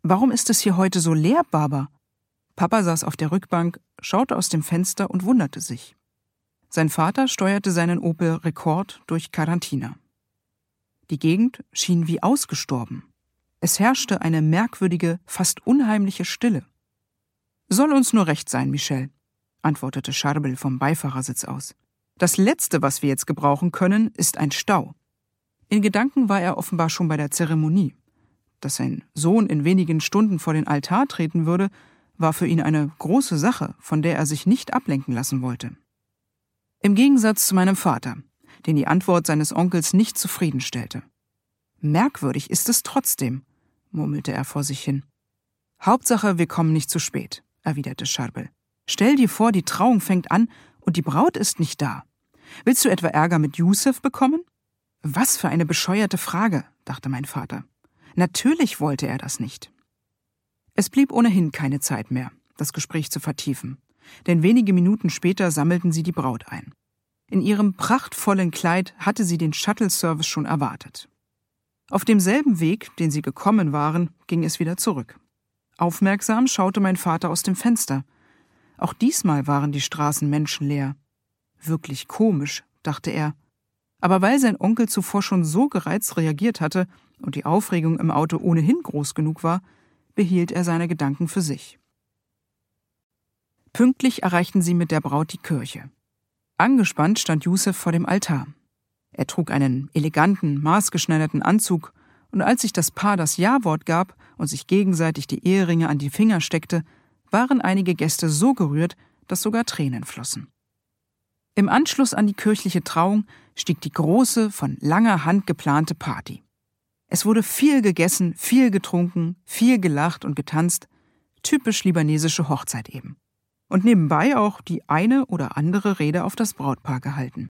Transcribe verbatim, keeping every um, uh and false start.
»Warum ist es hier heute so leer, Baba?« Papa saß auf der Rückbank, schaute aus dem Fenster und wunderte sich. Sein Vater steuerte seinen Opel Rekord durch Karantina. Die Gegend schien wie ausgestorben. Es herrschte eine merkwürdige, fast unheimliche Stille. »Soll uns nur recht sein, Michel«, antwortete Charbel vom Beifahrersitz aus. »Das Letzte, was wir jetzt gebrauchen können, ist ein Stau.« In Gedanken war er offenbar schon bei der Zeremonie. Dass sein Sohn in wenigen Stunden vor den Altar treten würde, war für ihn eine große Sache, von der er sich nicht ablenken lassen wollte. Im Gegensatz zu meinem Vater, den die Antwort seines Onkels nicht zufriedenstellte. »Merkwürdig ist es trotzdem«, murmelte er vor sich hin. »Hauptsache, wir kommen nicht zu spät«, erwiderte Charbel. »Stell dir vor, die Trauung fängt an und die Braut ist nicht da. Willst du etwa Ärger mit Yusuf bekommen?« »Was für eine bescheuerte Frage«, dachte mein Vater. Natürlich wollte er das nicht. Es blieb ohnehin keine Zeit mehr, das Gespräch zu vertiefen, denn wenige Minuten später sammelten sie die Braut ein. In ihrem prachtvollen Kleid hatte sie den Shuttle-Service schon erwartet. Auf demselben Weg, den sie gekommen waren, ging es wieder zurück. Aufmerksam schaute mein Vater aus dem Fenster. Auch diesmal waren die Straßen menschenleer. Wirklich komisch, dachte er. Aber weil sein Onkel zuvor schon so gereizt reagiert hatte und die Aufregung im Auto ohnehin groß genug war, behielt er seine Gedanken für sich. Pünktlich erreichten sie mit der Braut die Kirche. Angespannt stand Yusuf vor dem Altar. Er trug einen eleganten, maßgeschneiderten Anzug, und als sich das Paar das Ja-Wort gab und sich gegenseitig die Eheringe an die Finger steckte, waren einige Gäste so gerührt, dass sogar Tränen flossen. Im Anschluss an die kirchliche Trauung stieg die große, von langer Hand geplante Party. Es wurde viel gegessen, viel getrunken, viel gelacht und getanzt, typisch libanesische Hochzeit eben. Und nebenbei auch die eine oder andere Rede auf das Brautpaar gehalten.